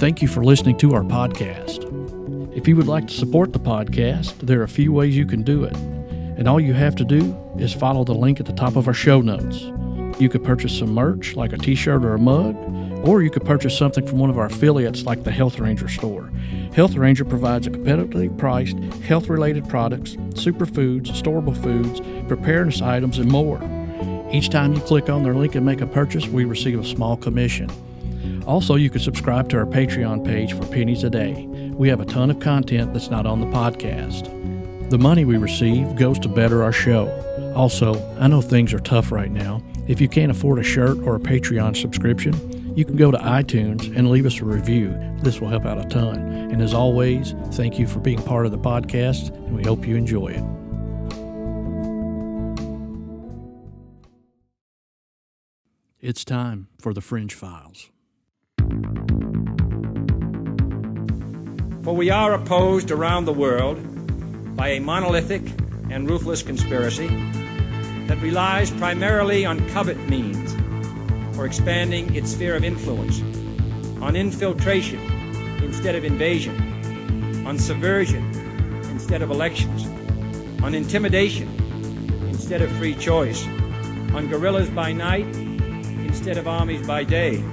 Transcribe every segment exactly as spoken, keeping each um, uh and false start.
thank you for listening to our podcast. If you would like to support the podcast, there are a few ways you can do it. And all you have to do is follow the link at the top of our show notes. You could purchase some merch, like a t-shirt or a mug, or you could purchase something from one of our affiliates like the Health Ranger store. Health Ranger provides a competitively priced, health-related products, superfoods, storable foods, preparedness items, and more. Each time you click on their link and make a purchase, we receive a small commission. Also, you can subscribe to our Patreon page for pennies a day. We have a ton of content that's not on the podcast. The money we receive goes to better our show. Also, I know things are tough right now. If you can't afford a shirt or a Patreon subscription, you can go to iTunes and leave us a review. This will help out a ton. And as always, thank you for being part of the podcast, and we hope you enjoy it. It's time for the Fringe Files. For we are opposed around the world by a monolithic and ruthless conspiracy that relies primarily on covert means for expanding its sphere of influence, on infiltration instead of invasion, on subversion instead of elections, on intimidation instead of free choice, on guerrillas by night instead of armies by day.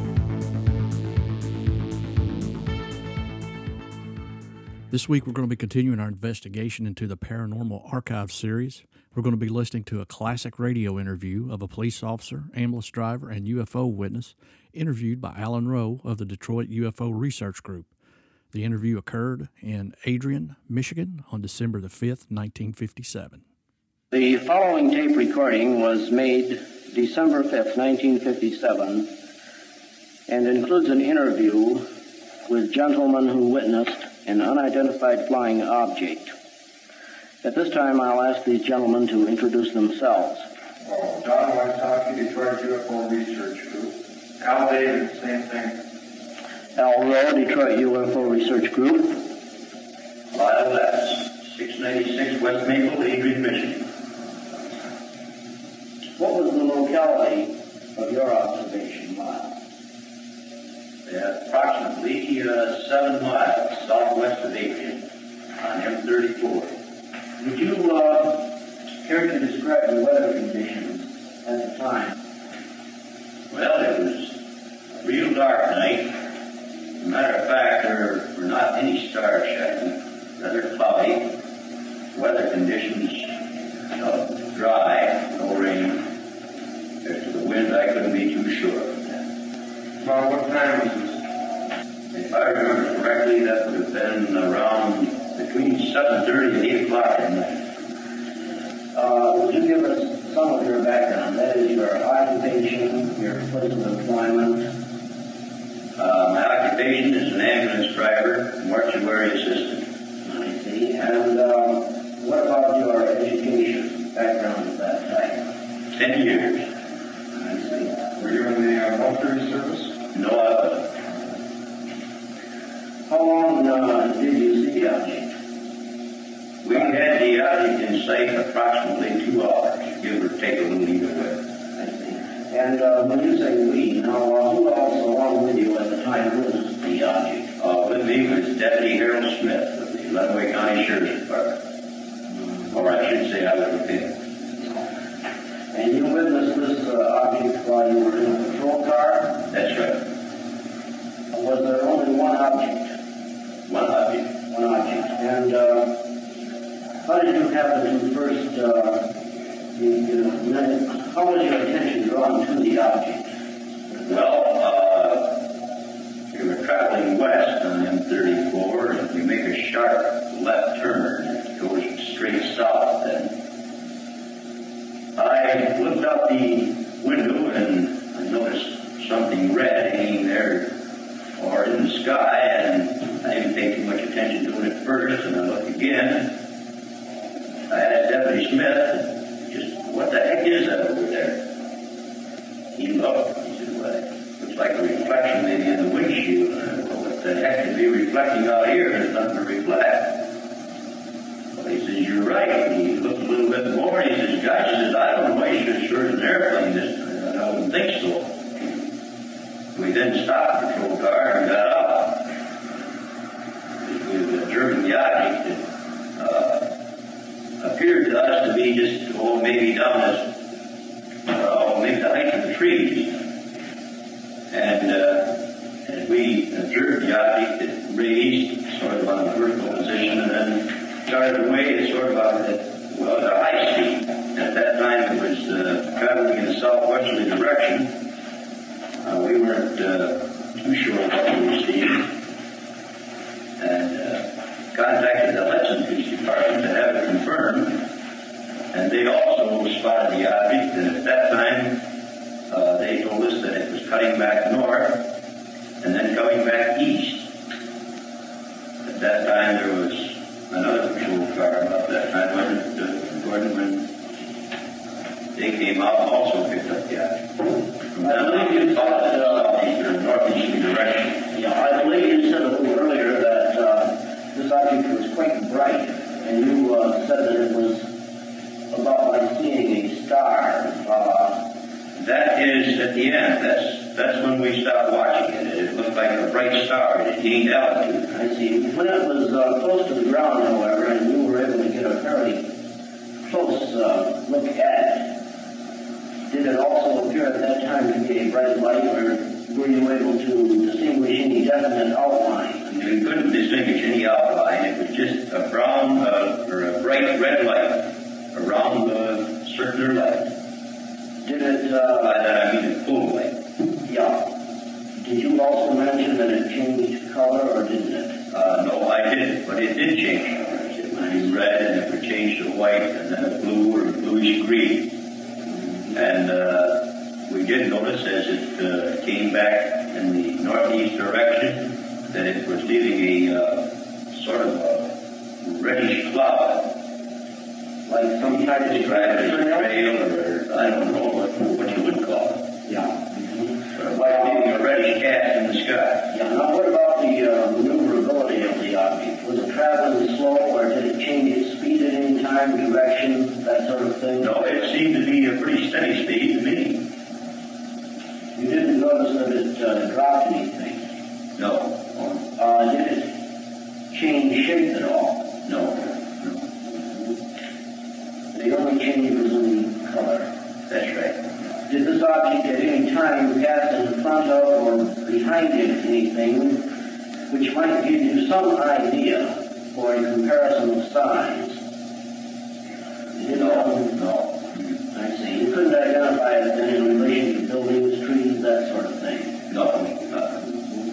This week we're going to be continuing our investigation into the Paranormal Archive series. We're going to be listening to a classic radio interview of a police officer, ambulance driver, and U F O witness interviewed by Alan Rowe of the Detroit U F O Research Group. The interview occurred in Adrian, Michigan on December the fifth, nineteen fifty-seven. The following tape recording was made December fifth, nineteen fifty-seven, and includes an interview with gentlemen who witnessed an unidentified flying object. At this time, I'll ask these gentlemen to introduce themselves. Oh, Don Wysocki, Detroit U F O Research Group. Al David, same thing. Al Rowe, Detroit U F O Research Group. Lyle Letts, six ninety-six West Maple, Adrian, Michigan. What was the locality of your observation, Lyle? Uh, approximately uh, seven miles southwest of Adrian on M thirty-four. Would you uh, care to describe the weather conditions at the time? Well, it was a real dark night. As a matter of fact, there were not any stars shining. Rather cloudy. Weather conditions, you know, dry, no rain. As to the wind, I couldn't be too sure. About what time was this? If I remember correctly, that would have been around between seven thirty and eight o'clock at night. Uh, would you give us some of your background? That is, your occupation, your place of employment. Uh, my occupation is an ambulance driver, mortuary assistant. I see. And uh, what about your education background at that time? Ten years. I see. Were you in the uh, military service? No, I wasn't. How long uh, did you see the object? We had the object in sight approximately two hours, give or take a little either way. I see. And uh, when you say we, now uh, who else along with you at the time witnessed the object? Uh, with me was Deputy Harold Smith of the Lenawee County Sheriff's Department. Or I should say I was with him. And you witnessed this uh, object while you were in a patrol car? That's right. Was there only one object? One object. One object. And uh, how did you happen to first, uh, the, uh, how was your attention drawn to the object? Well, uh, we were traveling west on M thirty-four, and we make a sharp left turn. It goes straight south, and I looked out the window, and I noticed something red hanging there or in the sky, and I didn't pay too much attention to it at first, and I looked again. I asked Deputy Smith, just, what the heck is that over there? He looked. He said, well, it looks like a reflection maybe in the windshield. And I said, well, what the heck could be reflecting out here? There's nothing to reflect. Well, he says, you're right. He looked a little bit more, and he says, gosh, he says, I don't know why you should sure as an airplane this time. I wouldn't think so. We then stopped the patrol car and got out. observing the object, it uh, appeared to us to be just, oh, maybe down as, uh, oh, maybe the height of the trees. And uh, as we observed the object, it raised sort of on a vertical position and then started away at sort of a, well, at a high speed. At that time, it was uh, traveling in a southwesterly direction. Uh, we weren't uh, too sure what we were seeing, and uh, contacted the Hudson Police Department to have it confirmed. And they also spotted the object, and at that time, uh, they told us that it was cutting back north and then coming back east. At that time, there was another patrol car about that time, wasn't it, uh, Gordon, when they came out and also picked up the object? From that on, you followed it southeast or northeasterly direction. Yeah, I believe you said a little earlier that uh, this object was quite bright, and you uh, said that it was about like seeing a star. Uh, that is at the end. That's that's when we stopped watching it. It looked like a bright star. It gained altitude. I see. When it was uh, close to the ground, however, and you were able to get a fairly close uh, look at it, did it also appear at that time to be a bright light, or were you able to distinguish any definite outline? We couldn't distinguish any outline. It was just a brown uh, or a bright red light, a round uh, circular light. Did it... Uh, By that I mean a full light. Yeah. Did you also mention that it changed color, or didn't it? Uh, no, I didn't, but it did change colors. It would be red, and it would change to white, and then a blue or a bluish green. And uh, we did notice as it uh, came back in the northeast direction that it was leaving a uh, sort of a reddish cloud. Like some kind of trail, trail, or I don't know what, what you would call it. Yeah. Sort of like leaving a reddish cast in the sky. Yeah. Now, what about the uh, maneuverability of the object? Was it traveling slow, or did it change its speed at any time, direction, that sort of thing? No, it seemed to be a pretty steady speed to me. You didn't notice that it uh, dropped anything? No. Uh, did it change shape at all? No. The only change was in color. That's right. Did this object at any time pass in front of or behind it anything which might give you some idea for a comparison of size? No, no. I see. You couldn't identify it then in relation to buildings, trees, that sort of thing? No, no.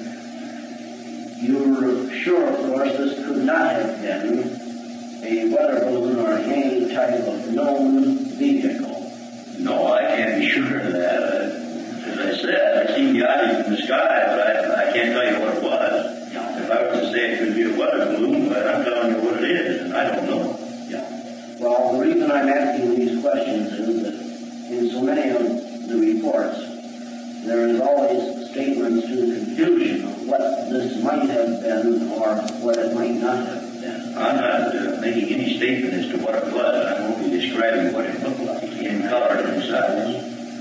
You're sure, of course, this could not have been a weather balloon or any type of known vehicle? No, I can't be sure of that. Uh, as I said, I seen the object in the sky, but I, I can't tell you what it was. Yeah. If I was to say it could be a weather balloon, but I'm telling you what it is, and I don't know. Yeah. Well, the reason I'm asking these questions is that in so many of the reports, there is always statements to the confusion of what this might have been or what it might not have been. I'm not uh, making any statement as to what it was. I'm only describing what it looked like in color and size.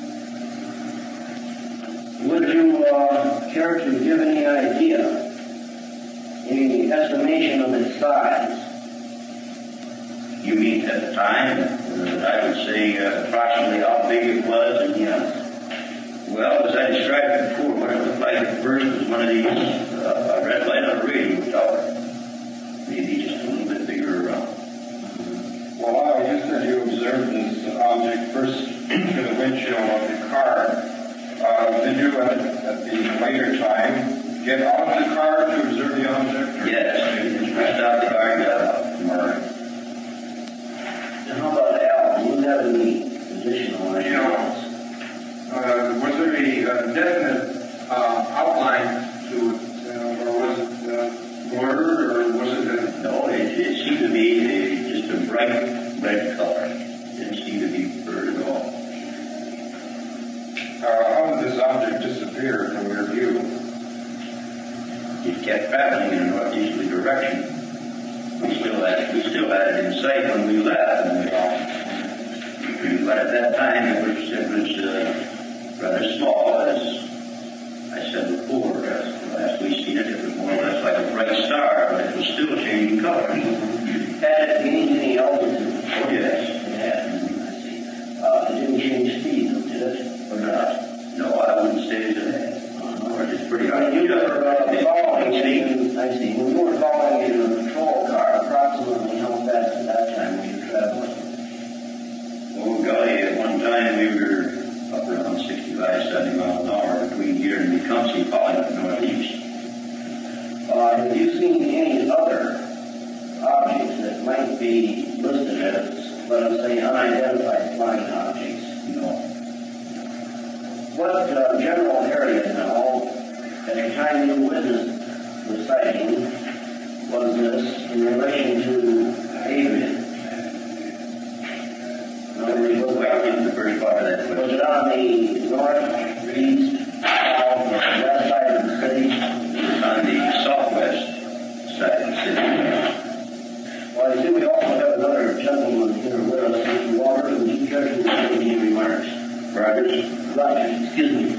Would you uh, care to give any idea, any estimation of its size? You mean at the time? Uh, I would say uh, approximately how big it was, and yes. Well, as I described before, what it looked like at first was one of these uh, a red light on a radio tower. Maybe just a little bit bigger around. Well, you said you observed this object first through the windshield of the car. Uh, did you, at, at the later time, get out of the car to observe the object? Yes, we stopped the car and got out. All right. And how about Al? Do you have any additional You know, uh, was there a uh, definite uh, outline to it, uh, or was it uh, blurred, or was it a... No, it, it seemed to be a, just a bright red color. It didn't seem to be blurred at all. Uh, how did this object disappear from your view? It kept traveling in a northeasterly direction. We still had we still had it in sight when we left, and we, but at that time it was it was uh, rather small, as I said before. As last we seen it, it was more or less like a bright star, but it was still changing colors. Had it gained any altitude? Oh, yes. It had. I see. Uh, it didn't change speed, though, did it? Or not? No, I wouldn't say to that. Uh-huh. It's pretty I hard. mean, you were uh, following it in, I see. When you were following it in a patrol car, approximately how fast at that time were you traveling? Oh, golly, at one time we were up around sixty-five, seventy miles an hour between here and Tecumseh, falling up northeast. Uh, have you seen any other objects that might be listed as, let us say, unidentified flying objects? No. What uh, general area now, at the time you witnessed the sighting, was this in relation to Adrian? In other words, was Well, it, in the first part of that was question. it on the north, east, south, or west side of the city? On the southwest side of the city. Well, I see we also have another gentleman here with us, Mister Walker, and you judge his any remarks. Rogers? Rogers, excuse me.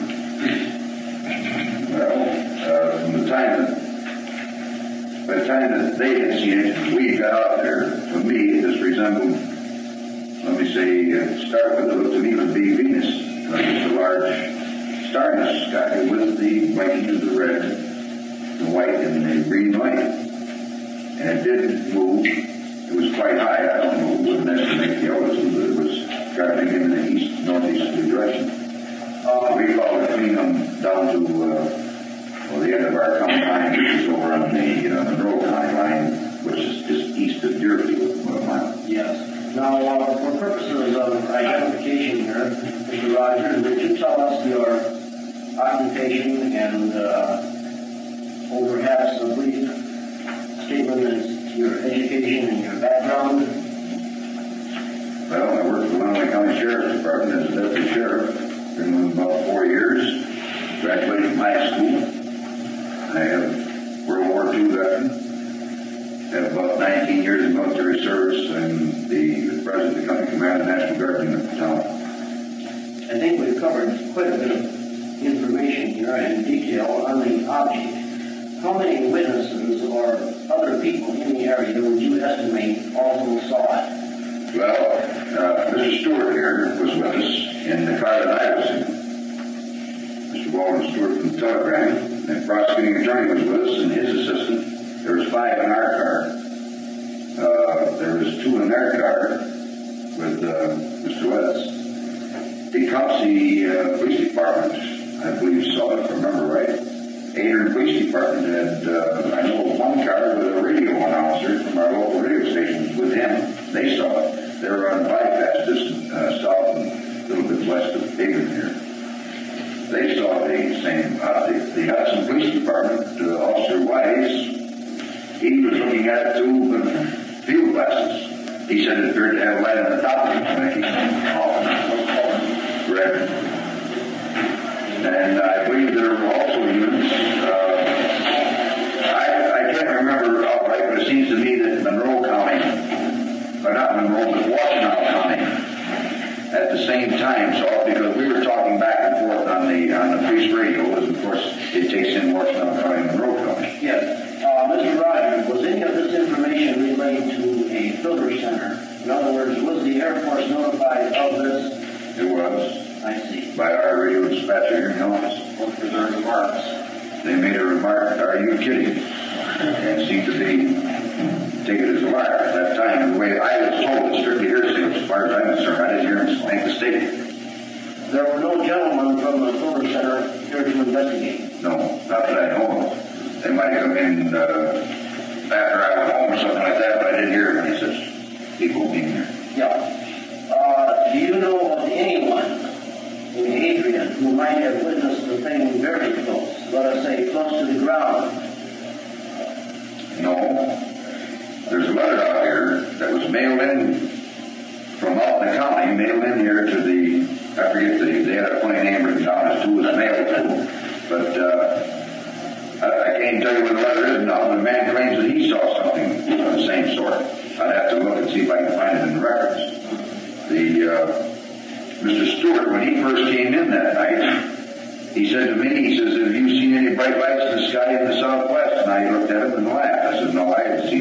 Well, uh, from the time that, by the time that they had seen it, we got out there, to me, this resembled, let me say, uh, start with, it, to me, would be Venus. Like it's a large star in the sky with the white of the red, the white and the green light. And it did move. It was quite high. I don't know, wouldn't estimate the altitude, but it was traveling in the east, northeasterly direction. Uh, we followed it clean on down to uh, well, the end of our county line, which is over on the uh, Monroe County line, which is just east of Deerfield, about a mile. Yes. Now, uh, for purposes of identification here, Mister Rogers, would you tell us your occupation and, uh, or perhaps a brief statement as to your education and your background? Well, I work for the Illinois County Sheriff's Department as a deputy sheriff. Been with about four years. Graduated from high school. I have World War Two veteran. Have about nineteen years in military service. I'm the president of the company command of the National Guard unit of the town. I think we've covered quite a bit of information here and detail on the object. How many witnesses or other people in the area would you estimate also saw it? Well, uh, Mister Stewart here was with us in the car that I was in. Mister Walden Stewart from the Telegram. The prosecuting attorney was with us and his assistant. There was five in our car. Uh, there was two in their car with uh, Mister West. The Tecumseh uh, Police Department, I believe, saw it, if I remember right. Adrian Police Department had, uh, I know, one car with a radio announcer from our local radio station with him. They saw it. They were on bypass just uh, south and a little bit west of Adrian here. They saw the same object. The Hudson Police Department, uh, Officer Wise, he was looking at it too with field glasses. He said it appeared to have light on the top of it when it came off. Red. And I believe there were also units. Uh, I, I can't remember outright, but it seems to me that Monroe County, or not Monroe, but Washtenaw County, at the same time saw it, because we were talking back and forth on the on the police radio, as of course it takes in Washtenaw County and Monroe County. Yes. Uh, Mister Rogers, was any of this information relayed to a filter center? In other words, was the Air Force notified of this? It was. I see. By our radio dispatcher here in the office. What were their remarks? They made a remark, "Are you kidding?" And seemed to be taken as a liar at that time. The way I was told, it's strictly hearsay as far as I'm concerned. I didn't hear him make the statement. There were no gentlemen from the filter center here to investigate. No, not that I know of. They might have come in uh, after I went home or something like that, but I didn't hear any such people being there. Yeah. Uh, do you know of anyone in Adrian who might have witnessed the thing very close, let us say close to the ground? No. There's a letter out here that was mailed in from out in the county, mailed in here to the, I forget the, they had a funny name written down as to who it was mailed to, but uh, I, I can't tell you what the letter is now. The man claims that he saw something of the same sort. I'd have to look and see if I can find it in the records. The uh, Mister Stewart, when he first came in that night, he said to me, he says, "Have you seen any bright lights in the sky in the southwest?" And I looked at him and laughed. I said, "No, I haven't seen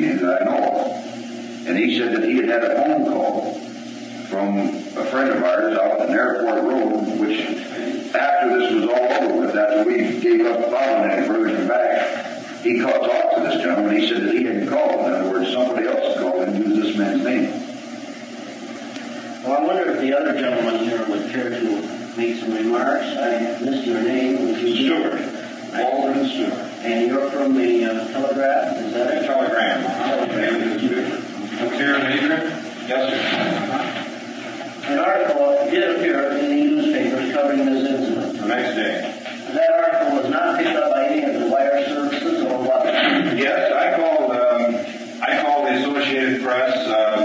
And he said that he had had a phone call from a friend of ours out on Airport Road, which after this was all over with, after we gave up following any further and back, he called, talked to this gentleman. He said that he hadn't called. In other words, somebody else called and used this man's name. Well, I wonder if the other gentleman here would care to make some remarks. I missed your name. Was you Stewart. Walden Stewart. And you're from the uh, Telegraph, is that it? Telegram. Telegram. Clear and Adrian? Yes, sir. An article did appear in the newspapers covering this incident. The next day. That article was not picked up by any of the wire services or what? Yes, I called. Um, I called the Associated Press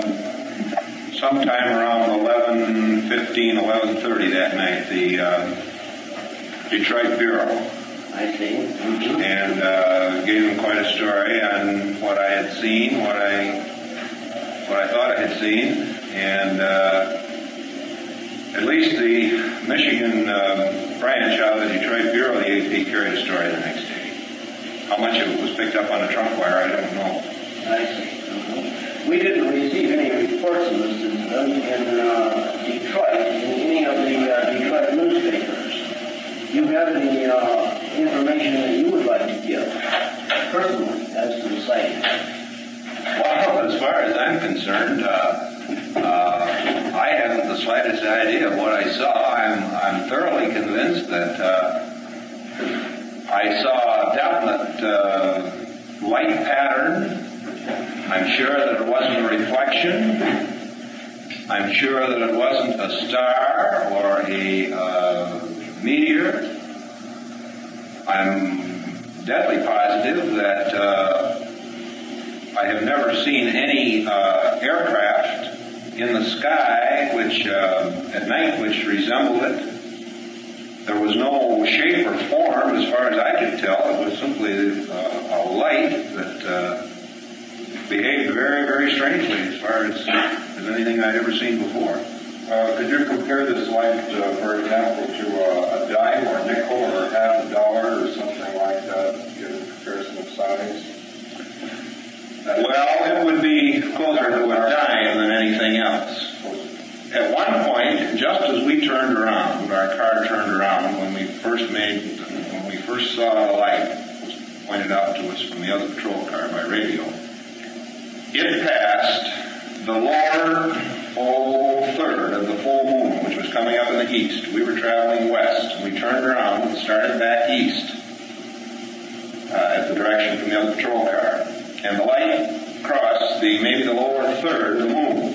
um, sometime around eleven fifteen, eleven thirty that night. The uh, Detroit Bureau. I see. Mm-hmm. And uh, gave them quite a story on what I had seen, what I what I thought I had seen, and uh, at least the Michigan uh, branch out of the Detroit Bureau, the A P, carried a story the next day. How much of it was picked up on a trunk wire, I don't know. I see. Mm-hmm. We didn't receive any reports of this incident in uh, Detroit, in any of the uh, Detroit newspapers. Do you have any uh, information that you would like to give, personally, as to the sighting? Well, as far as I'm concerned, uh, uh, I haven't the slightest idea of what I saw. I'm, I'm thoroughly convinced that uh, I saw a definite uh, light pattern. I'm sure that it wasn't a reflection. I'm sure that it wasn't a star or a uh, meteor. I'm deadly positive that uh, I have never seen any uh, aircraft in the sky which uh, at night which resembled it. There was no shape or form as far as I could tell. It was simply uh, a light that uh, behaved very, very strangely as far as, as anything I'd ever seen before. Uh, could you compare this light, uh, for example, to uh, a dime or a nickel or half a dollar or something like that, give a comparison of size? Well, it would be closer to a dime than anything else. At one point, just as we turned around, our car turned around when we first made, when we first saw the light, was pointed out to us from the other patrol car by radio. It passed the lower full third of the full moon, which was coming up in the east. We were traveling west. We turned around and started back east uh, at the direction from the other patrol car. And the light crossed the maybe the lower third of the moon.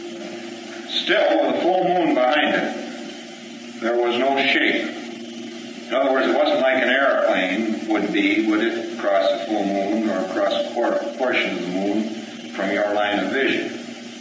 Still, with the full moon behind it, there was no shape. In other words, it wasn't like an airplane would be, would it cross the full moon or cross a portion of the moon from your line of vision.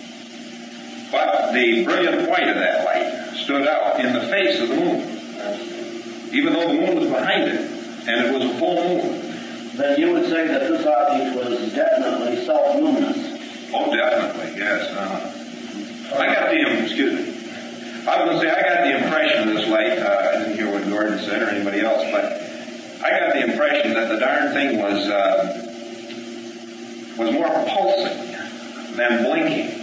But the brilliant white of that light stood out in the face of the moon, even though the moon was behind it, and it was a full moon. Then you would say that this object was definitely self-luminous. Oh, definitely, yes. Uh, I got the, excuse me, I was going to say I got the impression of this light, uh, I didn't hear what Gordon said or anybody else, but I got the impression that the darn thing was, uh, was more pulsing than blinking.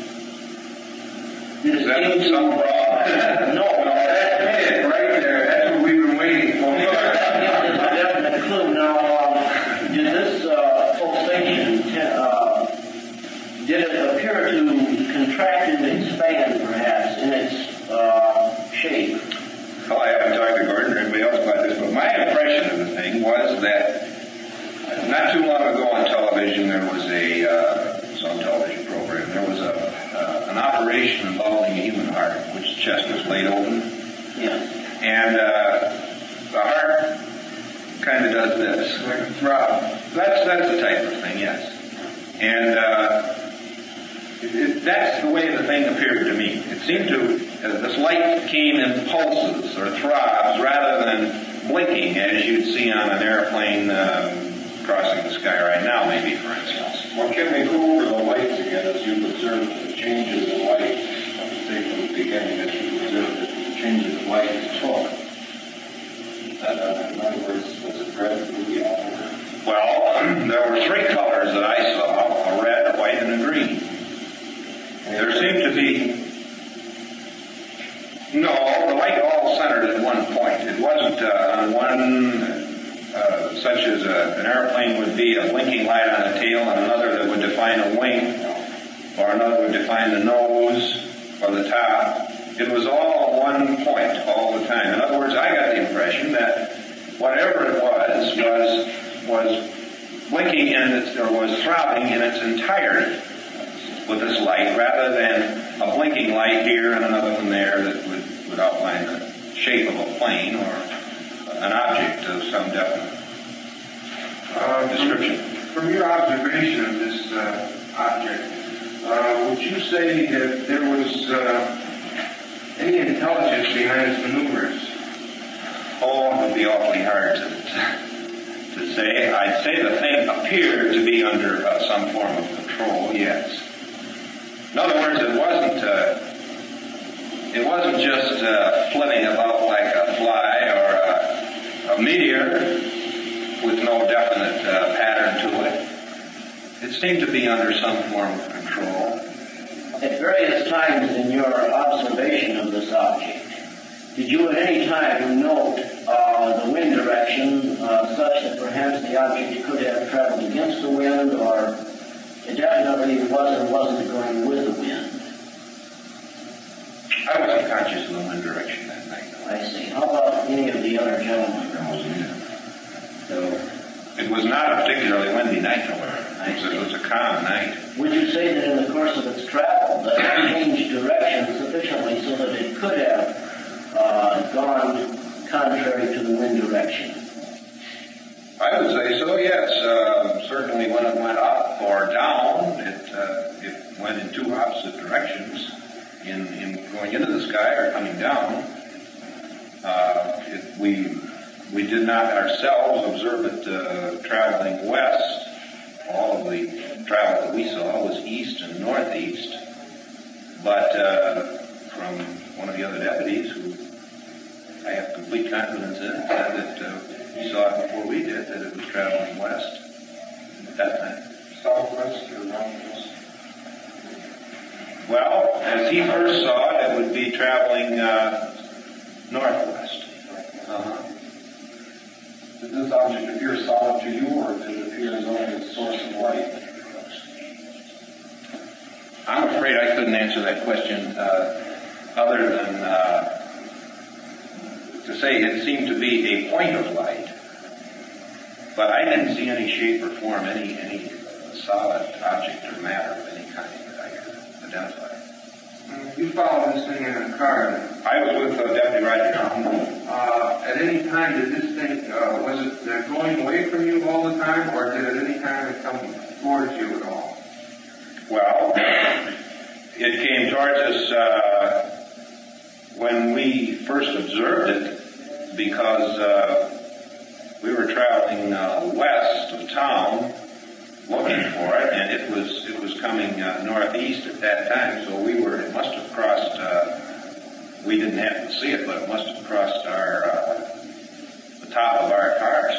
Is that some problem? No, no, that's it, right there. That's what we've been waiting for. It's a definite clue. Now, um, did this uh, pulsation, uh, did it appear to contract and expand, perhaps, in its uh, shape? Well, I haven't talked to Gordon or anybody else about this, but my impression of the thing was that not too long ago on television there was a, uh, some television program, there was a Uh, an operation involving a human heart, which the chest was laid open. Yeah. And uh, the heart kind of does this. Like a throb. That's, that's the type of thing, yes. And uh, it, it, that's the way the thing appeared to me. It seemed to, uh, this light came in pulses or throbs rather than blinking as you'd see on an airplane um, crossing the sky right now, maybe, for instance. Well, can we go over the lights again as you've observed the changes in light? Say from the beginning that you observed that the changes in light took. Uh, in other words, was it red, blue, yellow? Well, there were three colors that I saw, a red, a white, and a green. There seemed to be, no, the light all centered at one point. It wasn't uh, on one, uh, such as a, an airplane would be, a blinking light on a tail, and another that would define a wing, or another would define the nose or the top. It was all one point all the time. In other words, I got the impression that whatever it was, was, was blinking in its, or was throbbing in its entirety with this light, rather than a blinking light here and another one there that would, would outline the shape of a plane or an object of some definite uh, description. From, from your observation of this uh, object, uh, would you say that there was uh, any intelligence behind its maneuvers? Oh, it would be awfully hard to, to, to say. I'd say the thing appeared to be under uh, some form of control, yes. In other words, it wasn't uh, it wasn't just uh, flitting about like a fly or a, a meteor with no definite uh, pattern to it. It seemed to be under some form of control. At various times in your observation of this object, did you at any time note uh, the wind direction uh, such that perhaps the object could have traveled against the wind, or it definitely was or wasn't going with the wind? I wasn't conscious of the wind direction that night. I see. How about any of the other gentlemen? So, it was not a particularly windy night, however. It was, a, it was a calm night. Would you say that in the course of its travel, that it changed direction sufficiently so that it could have uh, gone contrary to the wind direction? I would say so, yes. Uh, certainly when it went up or down, it uh, it went in two opposite directions. In, in going into the sky or coming down, uh, it, we we did not ourselves observe it uh, traveling west. All of the travel that we saw was east and northeast. But uh, from one of the other deputies, who I have complete confidence in, said that uh, he saw it before we did, that it was traveling west at that time. Southwest or northwest? Well, as he first saw it, it would be traveling uh, northwest. Uh-huh. Did this object appear solid to you, or did it appear as only a source of light? I'm afraid I couldn't answer that question uh, other than uh, to say it seemed to be a point of light. But I didn't see any shape or form, any any solid object or matter of any kind that I could identify. You followed this thing in a car. I was with uh, Deputy Roger. Uh, at any time, did this thing, uh, was it uh, going away from you all the time, or did at any time it come towards you at all? Well, it came towards us uh, when we first observed it, because uh, we were traveling uh, west of town looking for it, and it was it was coming uh, northeast at that time. So we were it must have crossed. Uh, we didn't happen to see it, but it must have crossed our uh, the top of our cars.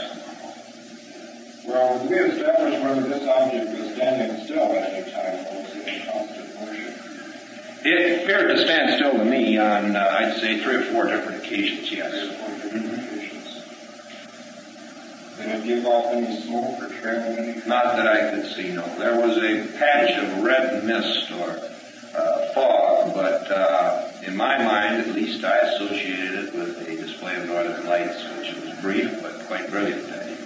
Well, we established whether this object was standing still at any time, or was it in constant motion? It appeared to stand still to me on uh, I'd say three or four different occasions. Yes. Three or four different occasions. Did it give off any smoke or trail? Not that I could see, no. There was a patch of red mist or uh, fog, but uh, in my mind, at least, I associated it with a display of northern lights, which was brief but quite brilliant that evening.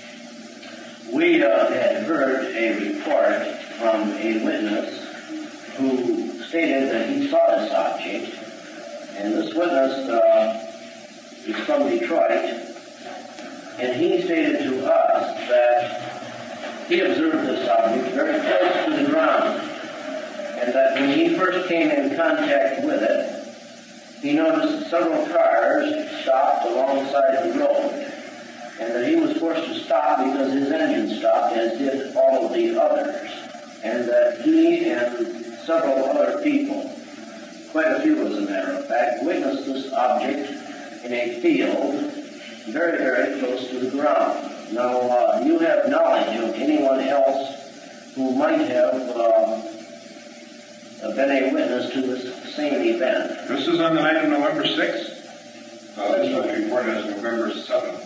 We uh, had heard a report from a witness who stated that he saw this object, and this witness uh, is from Detroit. And he stated to us that he observed this object very close to the ground, and that when he first came in contact with it, he noticed that several cars stopped alongside the road, and that he was forced to stop because his engine stopped, as did all of the others, and that he and several other people, quite a few as a matter of fact, witnessed this object in a field very, very close to the ground. Now, uh, you have knowledge of anyone else who might have uh, uh, been a witness to this same event. This is on the night of November sixth? Uh, this was reported as November seventh.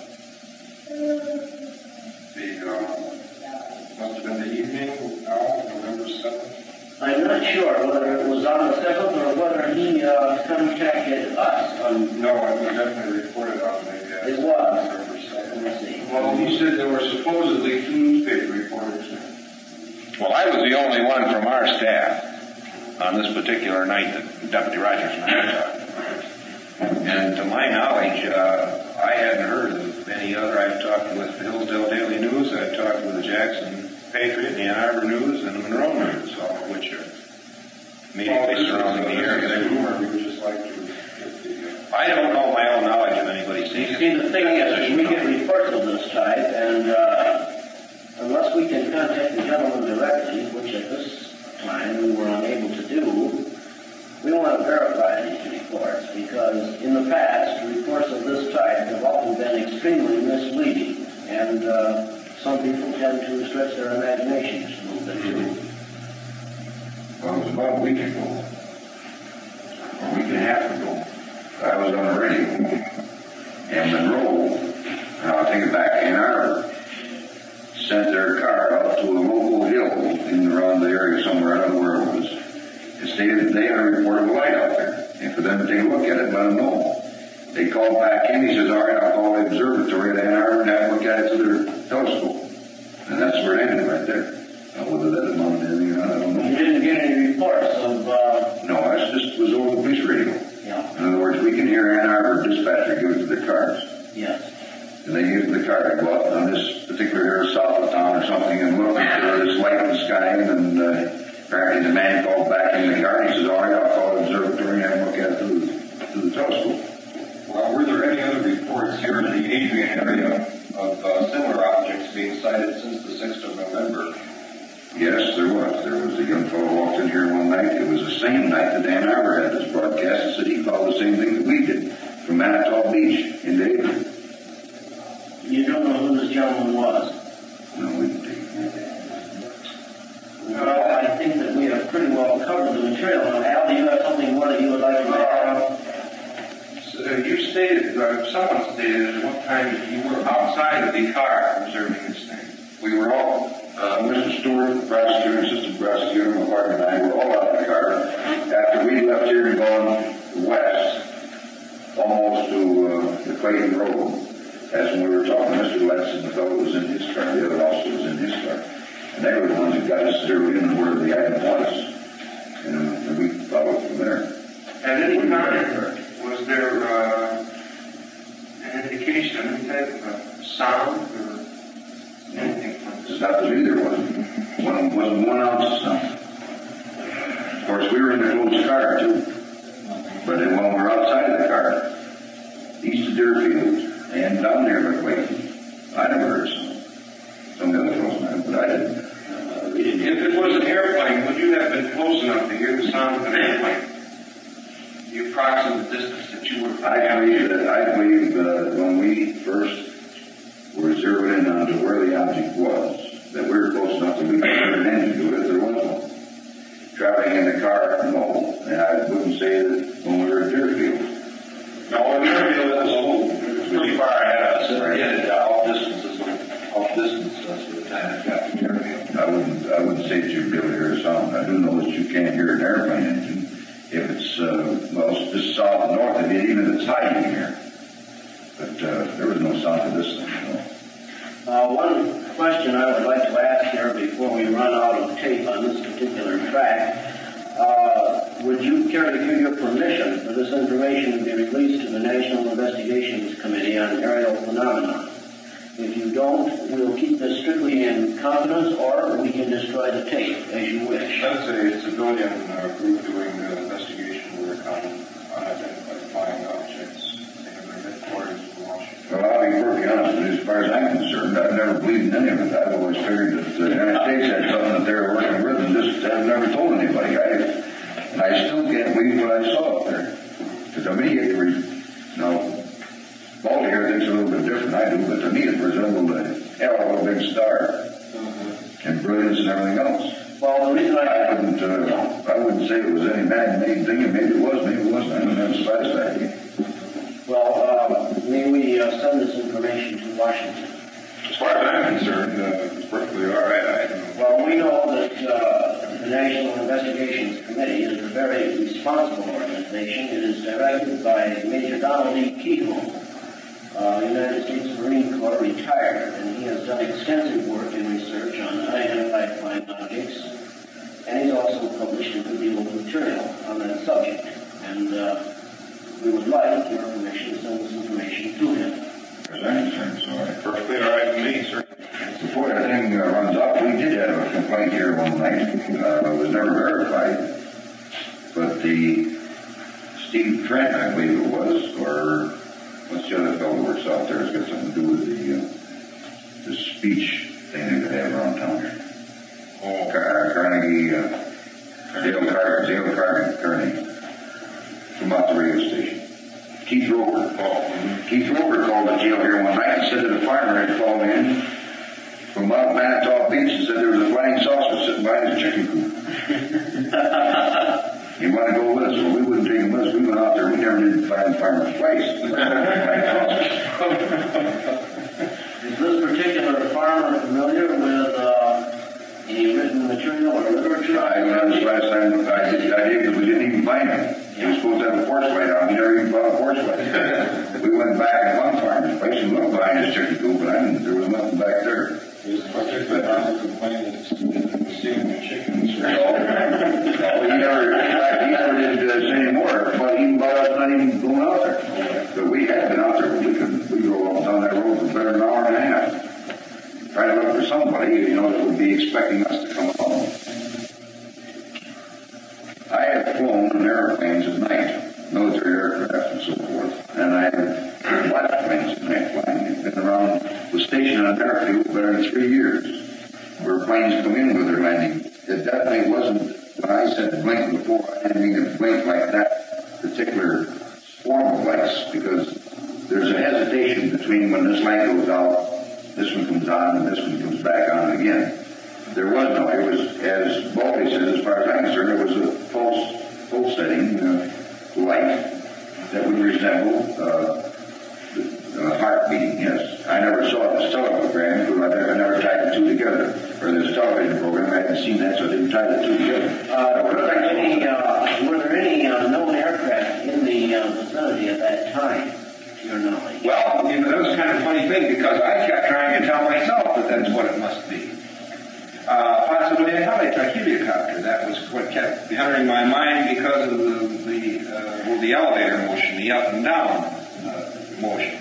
The, uh, must have been the evening, now, November seventh. I'm not sure whether it was on the seventh or whether he uh, contacted us on... No, it was definitely reported on the... Uh, it was. November seventh. Let me see. Well, he said there were supposedly two newspaper reporters. Well, I was the only one from our staff on this particular night that Deputy Rogers and I talked. And to my knowledge, uh, I hadn't heard of any other. I've talked with the Hillsdale Daily News, I've talked with the Jackson Patriot, the Ann Arbor News, and the Monroe News, all of which are immediately surrounding the area. Rumor, we would just like to get the, uh, I don't know my own knowledge of anybody seeing it. See, the thing is, we get reports of this type, and uh, unless we can contact the gentleman directly, which at this time we were unable to do, we want to verify these reports, because in the past, reports of this type have often been extremely misleading, and uh, some people tend to stretch their imaginations a little bit too. Well, it was about a week ago, a week and a half ago, I was on the radio, and Monroe, and I'll take it back, Ann Arbor, sent their car out to a local hill in and around the area somewhere, I don't know where it was. It stated that they had a report of a light out there, and for them to take a look at it and let them know. They called back in, he says, all right, I'll call the observatory at Ann Arbor and have a look at it through their telescope. And that's where it ended right there. Now, whether that amounted to anything or not, I don't know. You didn't get any reports of... Uh... No, that's just was over the police radio. Yeah. In other words, we can hear Ann Arbor dispatcher give it to their cars. Yes. And they use the car to go out on this particular area south of town or something and look at this light in the sky, and uh, apparently the man called back in the car and he says, all right, I'll call the observatory and have a look at it through, through the telescope. well, were there any other reports here in the Adrian area of uh, similar objects being sighted since the sixth of November? Yes, there was. There was a young fellow walked in here one night. It was the same night that Ann Arbor had this broadcast and said he called the same thing that we did from Manitou Beach in Adrian. You don't know who this gentleman was? No, we didn't take Well, I think that we have pretty well covered the material. Now, Al, do you have something more that you would like to add? So, uh, you stated, uh, someone stated at one time that you were outside of the car observing this thing. We were all, uh, Mister Stewart, the prosecutor, assistant prosecutor, my partner and I, were all out of the car after we left here and gone west, almost to uh, the Clayton Road. That's when we were talking to Mister Letts, and the fellow was in his car, the other officer was in his car. And they were the ones that got us zeroed in where the item was. And, and we followed from there. At any time, was there uh, an indication of any type of a sound or anything from It's not that either wasn't. One, wasn't one ounce of sound. Of course, we were in the closed car, too. But then when we were outside of the car, east of Deerfield, and down there by Clayton, I never heard a sound. Some of the other fellows might, but I didn't. Uh, we didn't. If it was an airplane, would you have been close enough to hear the sound of an airplane? You approximate the distance that you were. I believe that I believe uh, when we first were zeroed in onto where the object was, that we were close enough that we could hear an engine do it if there was one. Traveling in the car, no. And I wouldn't say that when we were at Deerfield. No, in Deerfield, it was pretty far ahead of us. Right. It had uh, off distances, off distance uh, for the time it got to Deerfield. I wouldn't, I wouldn't say that you'd be able to hear a sound. I do know that you can't hear an airplane engine. If it's, uh, well, it's just south and north of it, even if it's high, you can hear. But uh, there was no sound to this thing, no. Uh, one question I would like to ask here before we run out of tape on this particular track. Uh, would you care to give your permission for this information to be released to the National Investigations Committee on Aerial Phenomena? If you don't, we'll keep this strictly in confidence, or we can destroy the tape, as you wish. That's a civilian uh, group doing uh, investigation work on unidentified flying objects. They have their headquarters in Washington. Well, I'll be perfectly honest with you, as far as I'm concerned, I've never believed in any of it. I've always figured that the United States had something that they were working with and just have never told anybody. I, and I still can't believe what I saw up there. Because to me, it was, you know, Baldy here thinks a little bit different I do, but to me it resembled a hell of a big star. Mm-hmm. And brilliance and everything else. Well, the reason I... I wouldn't, uh, I wouldn't say it was any man-made thing, and maybe it was, maybe it wasn't. I don't have the slightest idea. Well, uh, may we uh, send this information to Washington? As far as I'm concerned, uh, it's perfectly all right. I don't know. Well, we know that uh, the National Investigations Committee is a very responsible organization. It is directed by Major Donald E. Kehoe, uh, United States Marine Corps, retired, and he has done extensive work in research on unidentified flying objects, and he's also published a good deal of material on that subject. And uh, we would like your permission to send this information to him. As I'm concerned, so I... Perfectly all right with me, sir. Before that thing uh, runs up, we did have a complaint here one night. Uh, it was never verified, but the Steve Trent, I believe it was, or what's the other fellow who works out there, has got something to do with the uh, the speech thing they have around town. Oh, Car- Carnegie, uh, Dale Car- Dale Car- Carnegie, from out the radio station. Keith Roper. Oh, Keith Roper called the jail here one night and said that a farmer had called in from out Manitou Beach and said there was a flying saucer sitting behind his chicken coop. He wanted to go with us, so we wouldn't take him with us. We went out there. We never did find the farmer's place. Is this particular farmer familiar with uh, any written material or literature? I remember this last time I did, I did because we didn't even find him. He was supposed to have a porch light on. We never even found a porch light. We went back at one farmer's place and looked behind his chicken coop, but I didn't, there was nothing back there. He was particularly about to complain that he was stealing the chickens. No, he never, in fact, he never did uh, say any more, but even about us not even going out there. But we had been out there, but we could, we drove up down that road for better than an hour and a half. Trying to look for somebody, you know, that would be expecting us to come along. I have flown in airplanes at night, military aircraft and so forth, and I have watched planes at night flying. I've been around, was stationed on an airfield for better than three years, where planes come in with their landing. It definitely wasn't, when I said blink before, I didn't mean to blink like that particular form of lights, because there's a hesitation between when this light goes out, this one comes on, and this one comes back on again. There was no, it was, as Baldy says, as far as I'm concerned, it was a false, full setting uh, light that would resemble uh, uh, heart beating, yes. I never saw this teleprogram, because I never, I never tied the two together. Or this television program, I hadn't seen that, so I didn't tie the two together. Uh, were there any, uh, were there any uh, known aircraft in the uh, vicinity at that time, to your knowledge? Well, you know, that was kind of a funny thing, because I kept trying to tell myself that that's what it must be. Uh, possibly a helicopter. That was what kept entering my mind because of the the, uh, well, the elevator motion, the up and down uh, motion.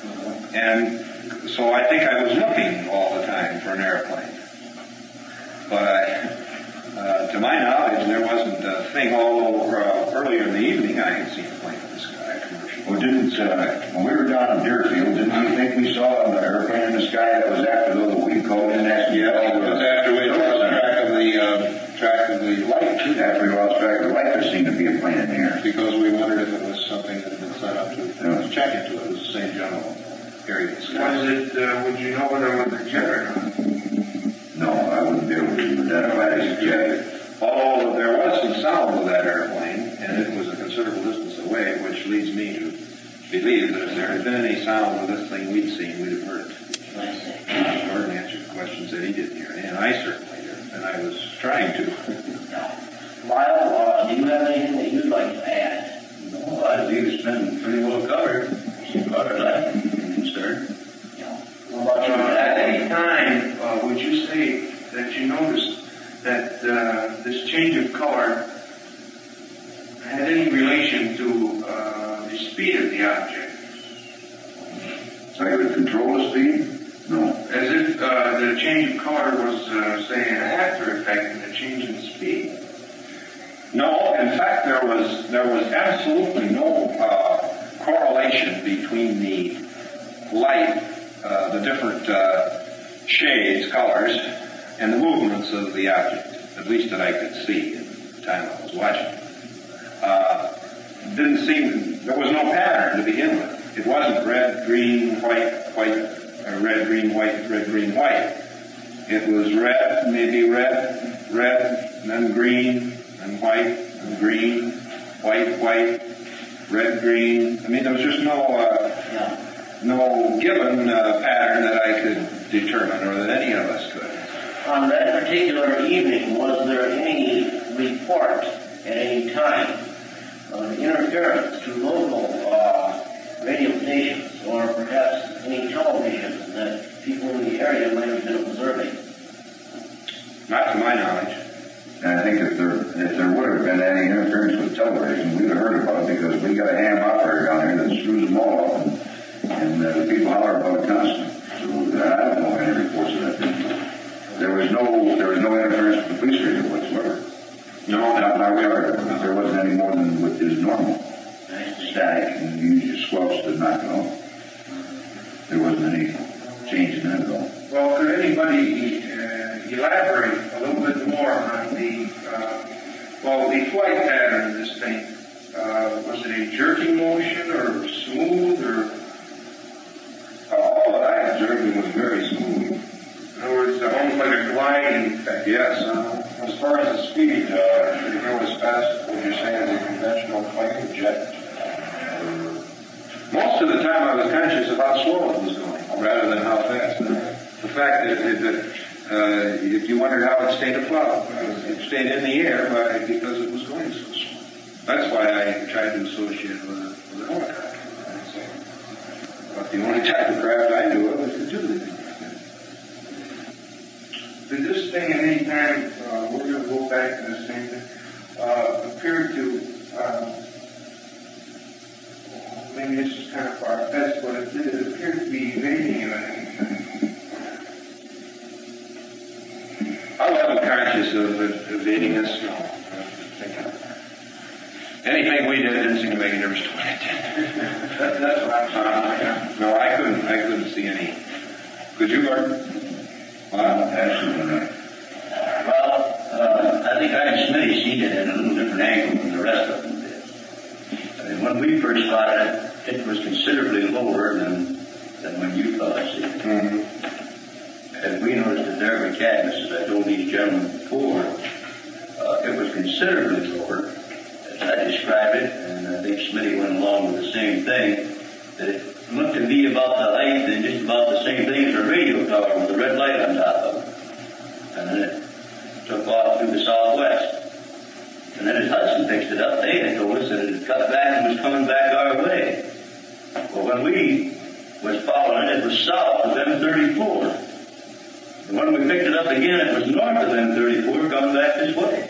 And so I think I was looking all the time for an airplane. But I, uh, to my knowledge, there wasn't a thing, although uh, earlier in the evening I had seen a plane in the sky, commercial. Well, didn't, uh, when we were down in Deerfield, didn't you think we saw an airplane in the sky that was after the we called in and asked you? Yeah, it was after we lost track of the, uh, track of the light. After we lost track of the light, there seemed to be a plane in the air. Because we wondered if it was something that had been set up to, Yeah. to check into it. It was the same general area of the sky. Was it, uh, would you know whether it was a jet or not? No, I wouldn't be able to identify it as a jet. Although there was some sound with that airplane, and it was a considerable distance away, which leads me to believe that if there had been any sound with this thing we'd seen, we'd have heard it. Gordon answered the questions that he didn't hear, and I certainly did, and I was trying to. Lyle, uh, do you have anything that you'd like to add? No, I think it's been pretty well covered, as far as I'm concerned. What about you? Uh, at any time, uh, would you say that you noticed that uh, this change of color had any relation to uh, the speed of the object? So I could control the speed? No. As if uh, the change of color was, uh, say, an after effect in a change in speed. No, in fact, there was there was absolutely no uh, correlation between the light, uh, the different uh, shades, colors, and the movements of the object, at least that I could see at the time I was watching it. Uh, didn't seem, there was no pattern to begin with. It wasn't red, green, white, white, uh, red, green, white, red, green, white. It was red, maybe red, red, and then green, and white, and green, white, white, red, green. I mean, there was just no uh, no given uh, pattern that I could determine, or that any of us could. On that particular evening, was there any report at any time of interference to local uh, radio stations, or perhaps any television that people in the area might have been observing? Not to my knowledge. And I think if there if there would have been any interference with television, we'd have heard about it, because we got a ham operator down here that screws them all up, and, and uh, the people holler about it constantly. So uh, I don't know any reports of that thing. There was no there was no interference with the police radio whatsoever. No, not not heard. There wasn't any more than what is normal. Static, and you use your squelch to knock it off. There wasn't any change in that at all. Well, could anybody uh, elaborate a little bit more on the, uh, well, the flight pattern of this thing? Uh, was it a jerky motion, or smooth, or? Uh, all that I observed was very smooth. In other words, almost like a gliding effect. Yes. Uh, as far as the speed, uh, did it go as fast, would you say, as a conventional plane, jet? Most of the time I was conscious of how slow it was going, rather than how fast. The fact that, that uh, if you wondered how it stayed afloat, it stayed in the air by, because it was going so slow. That's why I tried to associate it with, a, with an helicopter. But the only type of craft I knew of was the two that did. Did this thing at any time, uh, we're going to go back to the same thing, uh, appear to, uh, maybe this is kind of far-fetched, but it did it appear to be evading you at any time? I wasn't conscious of it evading us. No. Anything we did didn't seem to make a difference to what it did. that, that's what I'm saying. Uh, no, I couldn't. I couldn't see any. Could you, Gordon? Well, absolutely not. Well, uh, I think I and Smitty seen it at a little different angle than the rest of them did. I mean, when we first spotted it, it was considerably lower than than when you fellas see it. Mm-hmm. And we noticed that there in Cadmus, as I told these gentlemen before, uh, it was considerably lower, as I described it, and I think Smitty went along with the same thing, that it looked to be about the height and just about the same thing as a radio tower with a red light on top of it. And then it took off through the southwest. And then as Hudson fixed it up, they had told us that it had cut back and was coming back our way. Well, when we was following it, it was south of M thirty-four. And when we picked it up again, it was north of M thirty-four, coming back this way.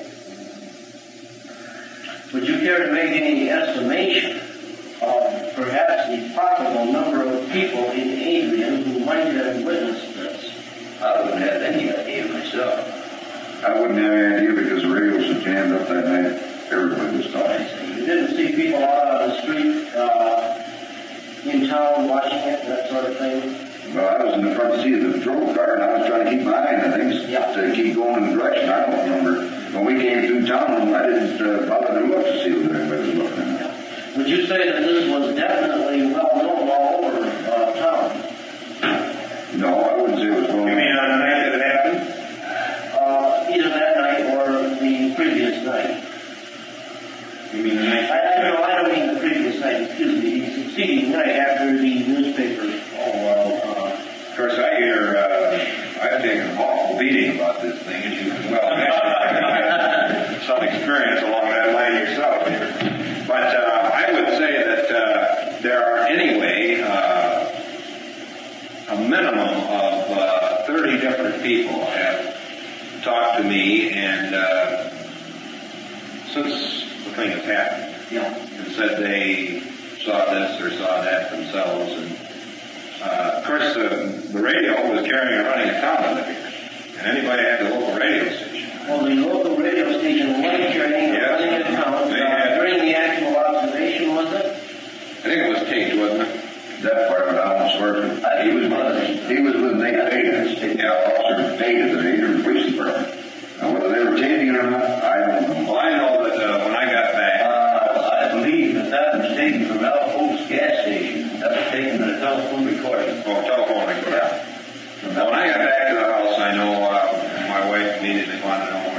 Would you care to make any estimation of perhaps the possible number of people in Adrian who might have witnessed this? I wouldn't have any idea myself. I wouldn't have any idea, because the radios were jammed up that night. Everybody was talking. You didn't see people out on the street uh, in town watching it, that sort of thing? Well, I was in the front seat of the patrol car, and I was trying to keep my eye on things Yeah. to keep going in the direction. I don't remember. When we came through town, I didn't uh, bother to look to see what everybody was looking at. Would you say that this was definitely well known all over uh, town? No, I wouldn't say it was well. You mean on the night that it happened? Uh, either that night or the previous night. You mean the night? I, I don't know, I don't mean the previous night, excuse me, the succeeding night after the newspapers. Oh, well, uh, Of course, I hear, uh, I've taken an awful beating about this thing, as you can well imagine. Some experience along that line yourself. But uh, I would say that uh, there are anyway uh, a minimum of uh, thirty different people have talked to me and uh, since the thing has happened, yeah. and said they saw this or saw that themselves. And uh, of course, the, the radio was carrying a running account of it, and anybody had the local radio station. Well, the local radio station was carrying a Yes. running account They uh, had- during the actual observation, was it? I think it was taped, wasn't it? That part of it, I won't swear to. He was with, he was with Nate Payton, yeah, Officer Payton, the Adrian Police Department. Now, whether they were taping it or not, I don't know. Well, I know that uh, when I got back, Uh, I believe that that was taken from Al Holt's gas station. That was taken in a telephone recording. oh, telephone recording. Yeah. Well, when I got back to the house, I know uh, my wife immediately wanted to know where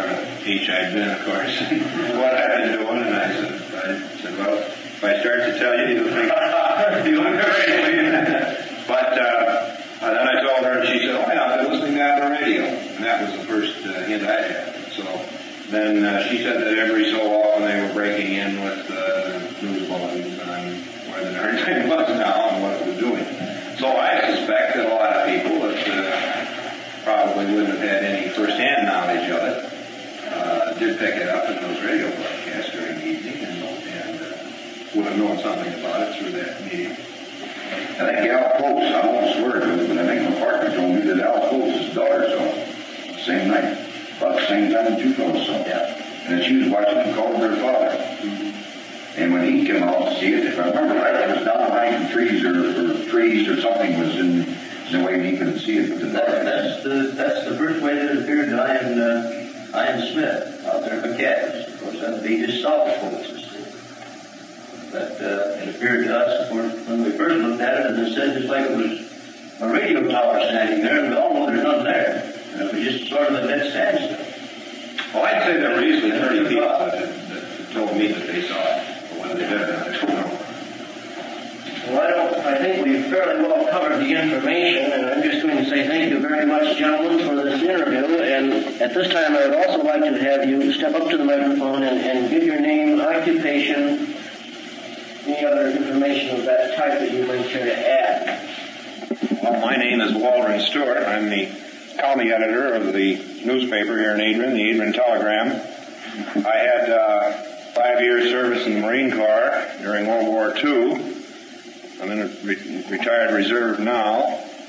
speech I'd been, of course, what I'd been doing, and I said, I said, well, if I start to tell you, you'll think you'll But uh, then I told her, and she said, oh, yeah, I've been listening to that on the radio. And that was the first uh, hint I had. So then uh, she said that every so often they were breaking in with uh, news bulletins on where the darn thing was now and what it was doing. So I suspect that a lot of people that uh, probably wouldn't have had any first-hand knowledge of it uh, did pick it up in those radio broadcasts during the evening and, and uh, would have known something about it through that meeting. I think Al Post, I won't swear to it, but I think my partner told me that Al Post's daughter saw it the same night, about the same time that you fellows saw it. Yeah. And she was watching and called her father. Mm-hmm. And when he came out to see it, if I remember right, it was down behind some trees or, or trees or something was in, in the way he couldn't see it. But the that, that's the that's the first way that it appeared to Ian, uh, Ian Smith out there at McCaffrey's. Of course, that he just saw the folks. But uh, it appeared to us, of course, when we first looked at it, and it said just like it was a radio tower standing there, and we all know there's nothing there. And it was just sort of a dead standstill. Well, I'd say there were easily thirty people that, that told me that they saw it. But when they did it, I don't know. Well, I don't. I think we've fairly well covered the information, and I'm just going to say thank you very much, gentlemen, for this interview. And at this time, I would also like to have you step up to the microphone and, and give your name, occupation, any other information of that type that you might care to add. Well, my name is Waldron Stewart. I'm the county editor of the newspaper here in Adrian, the Adrian Telegram. I had uh, five years service in the Marine Corps during World War Two. I'm in a re- retired reserve now,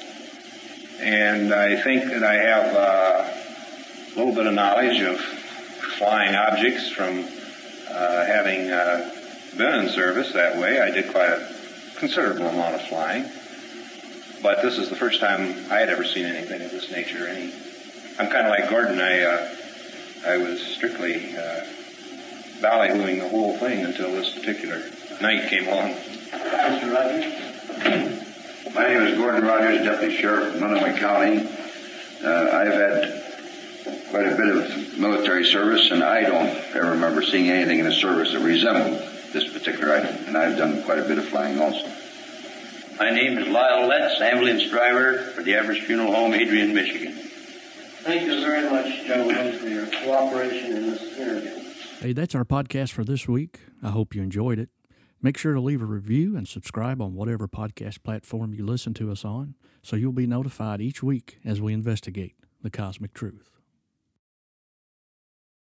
and I think that I have uh, a little bit of knowledge of flying objects from uh, having uh, been in service that way. I did quite a considerable amount of flying. But this is the first time I had ever seen anything of this nature. Any, I'm kind of like Gordon. I uh, I was strictly uh, ballyhooing the whole thing until this particular night came along. Mister Rogers? My name is Gordon Rogers, Deputy Sheriff of Monomoy County. Uh, I've had quite a bit of military service, and I don't ever remember seeing anything in the service that resembled this particular item. And I've done quite a bit of flying also. My name is Lyle Letts, ambulance driver for the Everest Funeral Home, Adrian, Michigan. Thank you very much, gentlemen, for your cooperation in this interview. Hey, that's our podcast for this week. I hope you enjoyed it. Make sure to leave a review and subscribe on whatever podcast platform you listen to us on so you'll be notified each week as we investigate the cosmic truth.